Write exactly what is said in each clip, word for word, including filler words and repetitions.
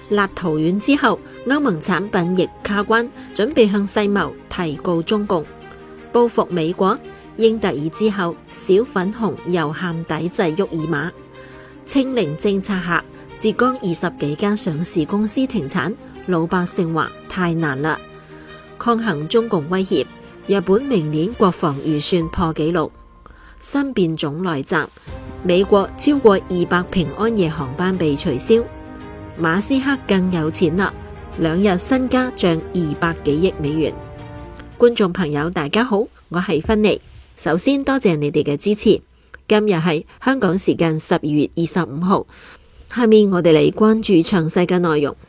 立陶宛之後，歐盟產品亦卡關，準備向世貿提告中共。報復美國，英特爾之後，小粉紅又喊抵制沃爾瑪。清零政策下，浙江二十幾間上市公司停產，老百姓話太難啦。抗衡中共威脅，日本明年國防預算破紀錄。新變種來襲，美國超過二百平安夜航班被取消。馬斯克更有錢啦，兩日身家漲二百幾億美元。觀眾朋友大家好，我係芬妮。首先多謝你哋嘅支持。今日係香港時間十二月二十五號，下面我哋嚟關注詳細嘅內容。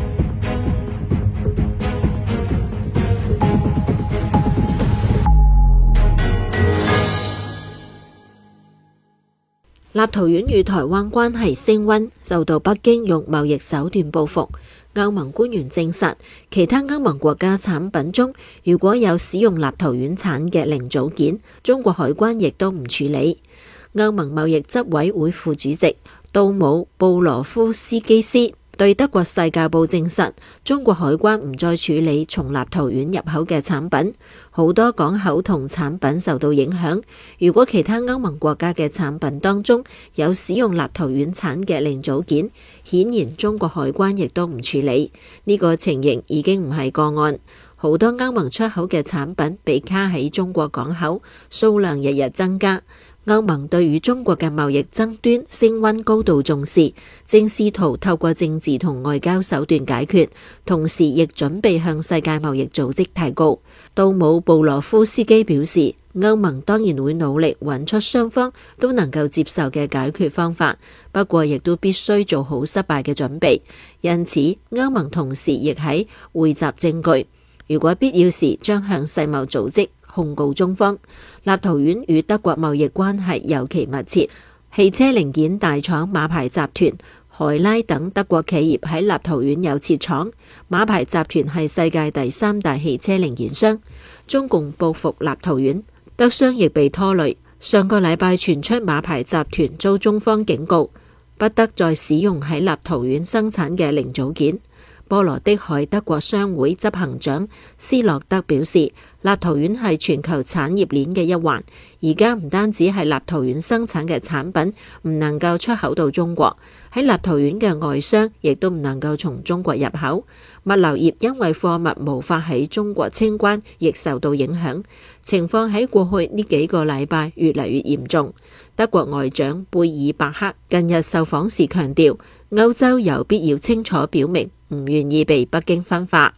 立陶宛與台灣關係升溫，受到北京用貿易手段報復。歐盟官員證實，其他歐盟國家產品中如果有使用立陶宛產嘅零組件，中國海關亦都唔處理。歐盟貿易執委會副主席杜姆布羅夫斯基斯對德國《世界報》證實，中國海關唔再處理從立陶宛入口嘅產品，好多港口同產品受到影響。如果其他歐盟國家嘅產品當中有使用立陶宛產嘅零組件，顯然中國海關亦都唔處理。呢個情形已經唔係個案，好多歐盟出口嘅產品被卡喺中國港口，數量日日增加。歐盟對與中國嘅貿易爭端升溫高度重視，正試圖透過政治同外交手段解決，同時亦準備向世界貿易組織提告。杜姆布羅夫斯基表示，歐盟當然會努力揾出雙方都能夠接受嘅解決方法，不過亦都必須做好失敗嘅準備。因此，歐盟同時亦喺匯集證據，如果必要時將向世貿組織控告中方。立陶宛與德國貿易關係尤其密切，汽車零件大廠馬牌集團、海拉等德國企業喺立陶宛有設廠。馬牌集團係世界第三大汽車零件商。中共報復立陶宛，德商亦被拖累。上個禮拜傳出馬牌集團遭中方警告，不得再使用喺立陶宛生產嘅零組件。波羅的海德國商會執行長斯洛德表示，立陶宛係全球產業鏈嘅一環，而家唔單止係立陶宛生產嘅產品唔能夠出口到中國，喺立陶宛嘅外商亦都唔能夠從中國入口。物流業因為貨物無法喺中國清關，亦受到影響。情況喺過去呢幾個禮拜越嚟越嚴重。德國外長貝爾伯克近日受訪時強調，歐洲有必要清楚表明唔願意被北京分化。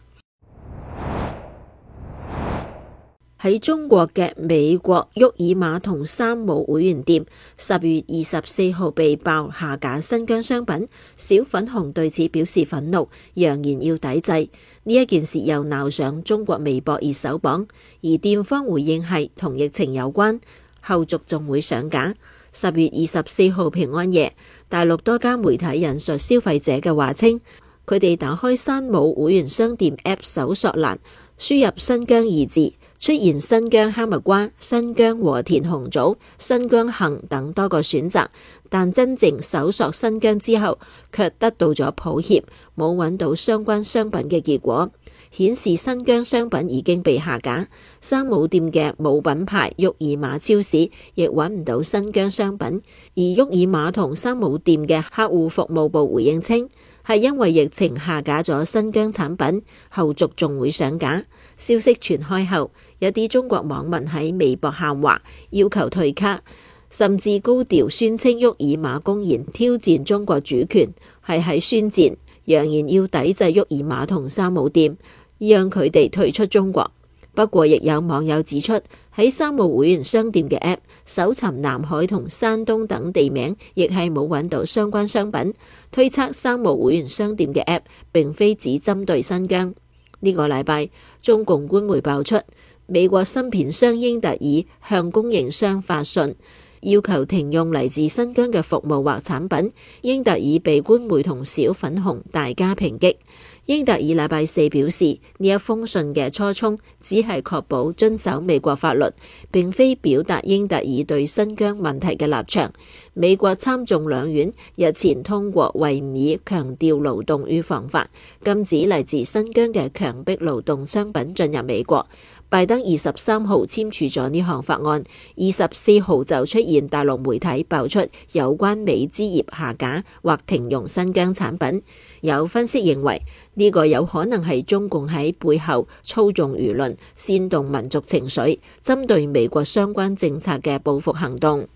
喺中國嘅美國沃爾瑪同山姆會員店十月二十四號被爆下架新疆商品，小粉紅對此表示憤怒，揚言要抵制。呢一件事又鬧上中國微博熱搜榜，而店方回應係同疫情有關，後續仲會上架。十月二十四號平安夜，大陸多家媒體引述消費者嘅話稱，佢哋打開山姆會員商店 App 搜索欄，輸入新疆二字，出現新疆哈密瓜、新疆和田紅棗、新疆杏等多個選擇，但真正搜索新疆之後，卻得到咗抱歉，冇揾到相關商品嘅結果，顯示新疆商品已經被下架。山姆店嘅母品牌沃爾瑪超市亦揾唔到新疆商品，而沃爾瑪同山姆店嘅客戶服務部回應稱，係因為疫情下架咗新疆產品，後續仲會上架。消息傳開後，有啲中國網民喺微博喊話，要求退卡，甚至高調宣稱沃爾瑪公然挑戰中國主權，係喺宣戰，揚言要抵制沃爾瑪同山姆店，讓佢哋退出中國。不過，亦有網友指出，喺山姆會員商店嘅 App 搜尋南海同山東等地名，亦係冇揾到相關商品，推測山姆會員商店嘅 App 並非只針對新疆。呢個禮拜，中共官媒爆出，美國芯片商英特爾向供應商發信， 要求停用嚟自新疆嘅服務或產品。英特爾被官媒同小粉紅大加抨擊。英特爾禮拜四表示，呢一封信嘅初衷只係確保遵守美國法律，並非表達英特爾對新疆問題嘅立場。美國參眾兩院日前通過維吾爾強調勞動預防法，禁止嚟自新疆嘅強迫勞動商品進入美國。拜登二十三號簽署咗呢項法案，二十四號就出現大陸媒體爆出有關美資業下架或停用新疆產品。有分析認為，呢個有可能係中共喺背後操縱輿論、煽動民族情緒，針對美國相關政策嘅報復行動。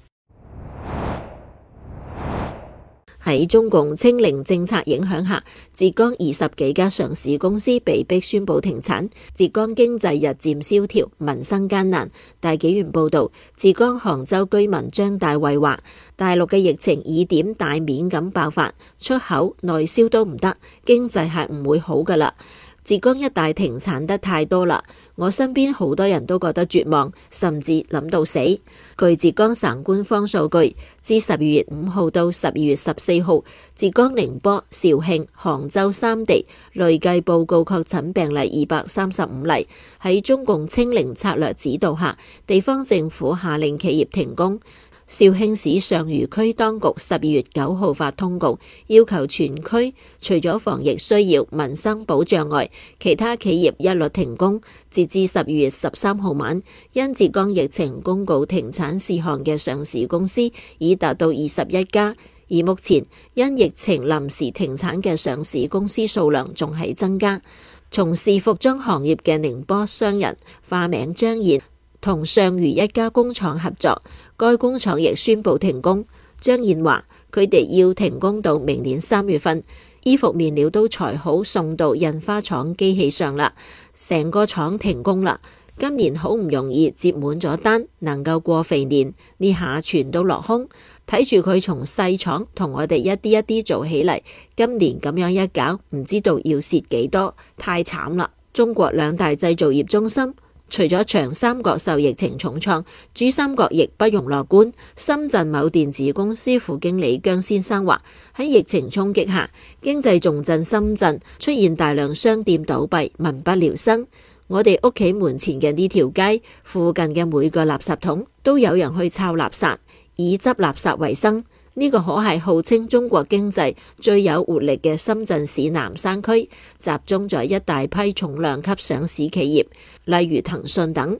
喺中共清零政策影響下，浙江二十幾家上市公司被迫宣布停產，浙江經濟日漸蕭條，民生艱難。大紀元報道，浙江杭州居民張大衛話，大陸嘅疫情以點大面咁爆發，出口內銷都唔得，經濟係唔會好噶啦。浙江一帶停產得太多啦，我身邊好多人都覺得絕望，甚至諗到死。據浙江省官方數據，自十二月五號到十二月十四號，浙江寧波、肇慶、杭州三地累計報告確診病例二百三十五例。喺中共清零策略指導下，地方政府下令企業停工。肇慶市上虞區當局十二月九號發通告，要求全區除咗防疫需要、民生保障外，其他企業一律停工。截至十二月十三號晚，因浙江疫情公告停產事項嘅上市公司已達到二十一家，而目前因疫情臨時停產嘅上市公司數量仲係增加。從事服裝行業嘅寧波商人化名張燕，同上虞一家工廠合作，該工廠亦宣布停工。張燕話：佢哋要停工到明年三月份，衣服面料都裁好送到印花廠機器上啦，成個廠停工啦。今年好唔容易接滿咗單，能夠過肥年，呢下全都落空。睇住佢從細廠同我哋一啲一啲做起嚟，今年咁樣一搞，唔知道要蝕幾多，太慘啦！中國兩大製造業中心，除咗長三角受疫情重創，珠三角亦不容樂觀。深圳某電子公司副經理姜先生話：喺疫情衝擊下，經濟重鎮深圳出現大量商店倒閉，民不聊生。我哋屋企門前嘅呢條街附近嘅每個垃圾桶都有人去抄垃圾，以執垃圾為生。呢個可係號稱中國經濟最有活力嘅深圳市南山區，集中咗一大批重量級上市企業，例如騰訊等。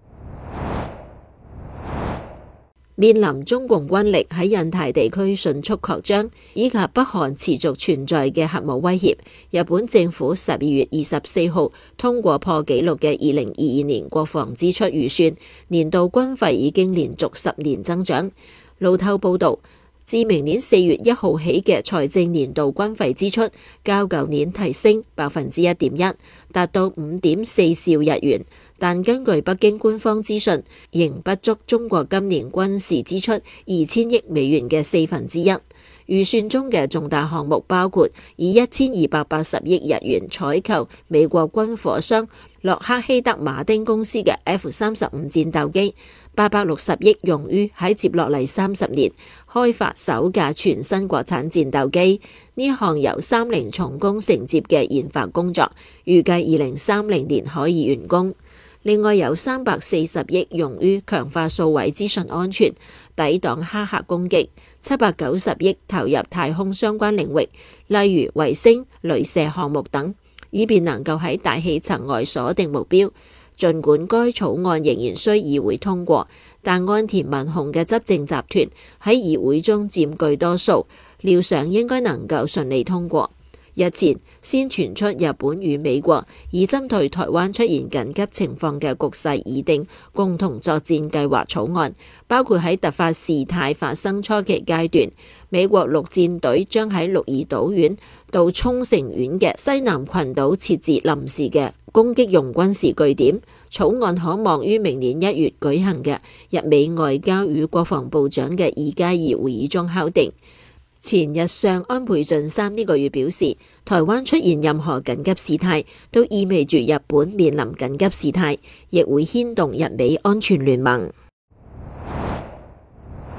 面臨中共軍力喺印太地區迅速擴張，以及北韓持續存在嘅核武威脅，日本政府十二月二十四號通過破紀錄嘅二零二二年國防支出預算，年度軍費已經連續十年增長。路透報道，自明年四月一號起嘅財政年度軍費支出，較舊年提升百分之一點一，達到五點四兆日元。但根據北京官方資訊，仍不足中國今年軍事支出二千億美元嘅四分之一。預算中嘅重大項目包括以一千二百八十億日元採購美國軍火商洛克希德馬丁公司嘅 F 三十五戰鬥機，八百六十億用於喺接落嚟三十年開發首架全新國產戰鬥機。呢項由三菱重工承接嘅研發工作，預計二零三零年可以完工。另外有三百四十億用於強化數位資訊安全，抵擋黑客攻擊，七百九十億投入太空相關領域，例如衛星、鐳射項目等，以便能夠喺大氣層外鎖定目標。儘管該草案仍然需議會通過，但岸田文雄嘅執政集團喺議會中佔據多數，料想應該能夠順利通過。日前先傳出日本與美國以針對台灣出現緊急情況嘅局勢擬定共同作戰計劃草案，包括喺突發事態發生初期階段，美國陸戰隊將喺鹿兒島縣到沖繩縣嘅西南群島設置臨時嘅攻擊用軍事據點。草案可望於明年一月舉行嘅日美外交與國防部長嘅二加二會議中敲定。前日上安倍晉三呢個月表示，台灣出現任何緊急事態，都意味住日本面臨緊急事態，亦會牽動日美安全聯盟。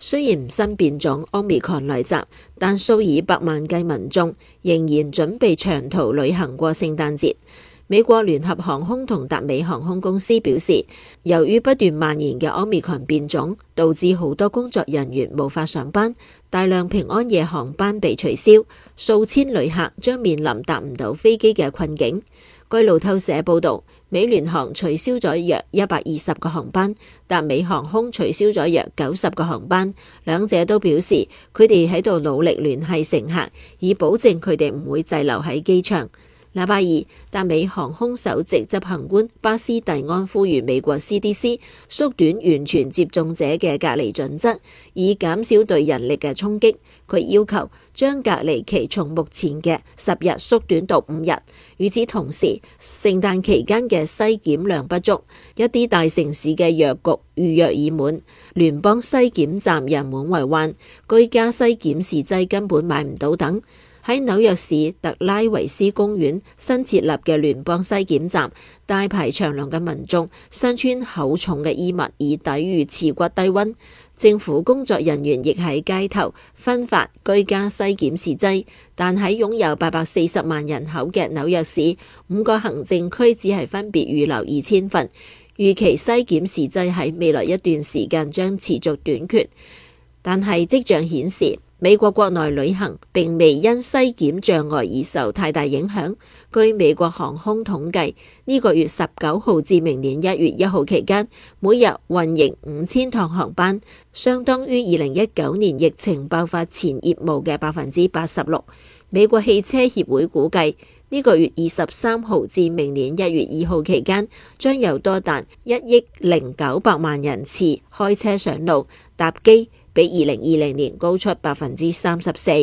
雖然新變種 Omicron 來襲，但數以百萬計民眾仍然準備長途旅行過聖誕節。美國聯合航空同達美航空公司表示，由於不斷蔓延嘅 Omicron 變種，導致好多工作人員無法上班，大量平安夜航班被取消，數千旅客將面臨搭唔到飛機嘅困境。據路透社報導，美聯航取消咗約一百二十個航班，達美航空取消咗約九十個航班，兩者都表示佢哋喺度努力聯繫乘客，以保證佢哋唔會滯留喺機場。禮拜二，達美航空首席執行官巴斯蒂安呼籲美國 C D C 縮短完全接種者嘅隔離準則，以減少對人力嘅衝擊。佢要求將隔離期從目前嘅十日縮短到五日。與此同時，聖誕期間嘅篩檢量不足，一啲大城市嘅藥局預約已滿，聯邦篩檢站人滿為患，居家篩檢試劑根本買唔到等。喺紐約市特拉維斯公園新設立嘅聯邦篩檢站，大排長龍嘅民眾身穿厚重嘅衣物以抵禦刺骨低溫。政府工作人員亦喺街頭分發居家篩檢試劑，但喺擁有八百四十萬人口嘅紐約市，五個行政區只係分別預留二千份。預期篩檢試劑喺未來一段時間將持續短缺，但係跡象顯示，美國國內旅行並未因篩檢障礙而受太大影響。據美國航空統計，呢個月十九號至明年一月一號期間，每日運營五千趟航班，相當於二零一九年疫情爆發前業務嘅百分之八十六。美國汽車協會估計，呢個月二十三號至明年一月二號期間，將有多達一億零九百萬人次開車上路搭機，比二零二零年高出百分之三十四。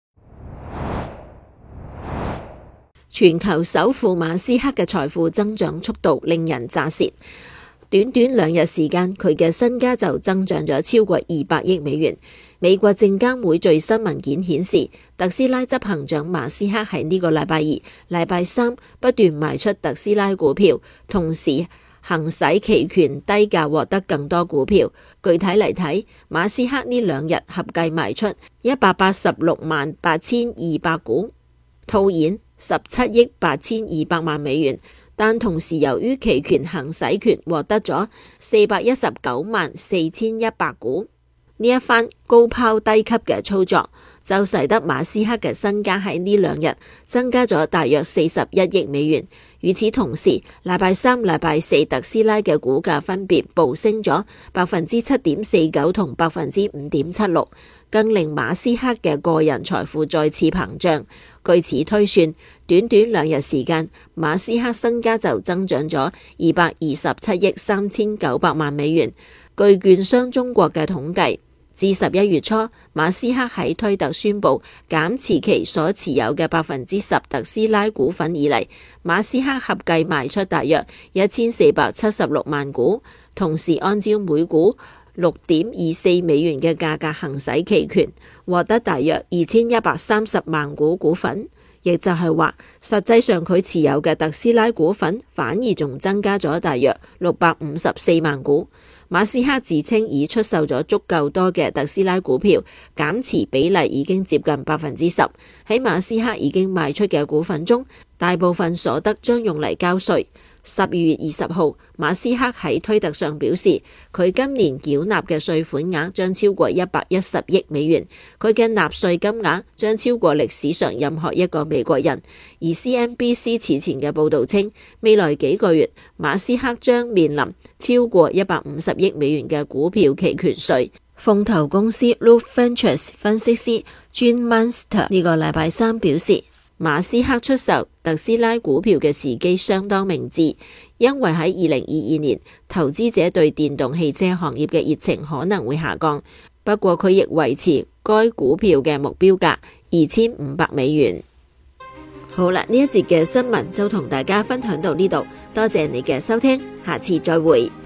全球首富馬斯克嘅財富增長速度令人咋舌，短短兩日時間，佢嘅身家就增長咗超過二百億美元。美國證監會最新文件顯示，特斯拉執行長馬斯克喺呢個禮拜二、禮拜三不斷賣出特斯拉股票，同時行使期權低價獲得更多股票。具體嚟睇，馬斯克呢兩日合計賣出一百八十六萬八千二百股，套現十七億八千二百萬美元。但同時由於期權行使權獲得咗四百一十九萬四千一百股。呢一番高拋低吸嘅操作，就使得馬斯克嘅身家喺呢兩日增加咗大約四十一億美元。與此同時，禮拜三、禮拜四特斯拉嘅股價分別暴升咗百分之七點四九同百分之五點七六，更令馬斯克嘅個人財富再次膨脹。據此推算，短短兩日時間，馬斯克身家就增長咗二百二十七億三千九百萬美元。據券商中國嘅統計，自十一月初，馬斯克喺推特宣布減持其所持有嘅百分之十特斯拉股份以嚟，馬斯克合計賣出大約一千四百七十六萬股，同時按照每股六點二四美元嘅價格行使期權，獲得大約二千一百三十萬股股份。亦就係話，實際上佢持有嘅特斯拉股份反而仲增加咗大約六百五十四萬股。馬斯克自稱已出售咗足夠多嘅特斯拉股票，減持比例已經接近百分之十。喺馬斯克已經賣出嘅股份中，大部分所得將用嚟交稅。十二月二十號，馬斯克喺推特上表示，佢今年繳納嘅稅款額將超過一百一十億美元，佢嘅納稅金額將超過歷史上任何一個美國人。而 C N B C 此前嘅報導稱，未來幾個月，馬斯克將面臨超過一百五十億美元嘅股票期權稅。風投公司 Loop Ventures 分析師 Gene Munster 呢個禮拜三表示，馬斯克出售特斯拉股票嘅時機相當明智，因為喺二零二二年，投資者對電動汽車行業嘅熱情可能會下降。不過佢亦維持該股票嘅目標價二千五百美元。好啦，呢一節嘅新聞就同大家分享到呢度，多謝你嘅收聽，下次再會。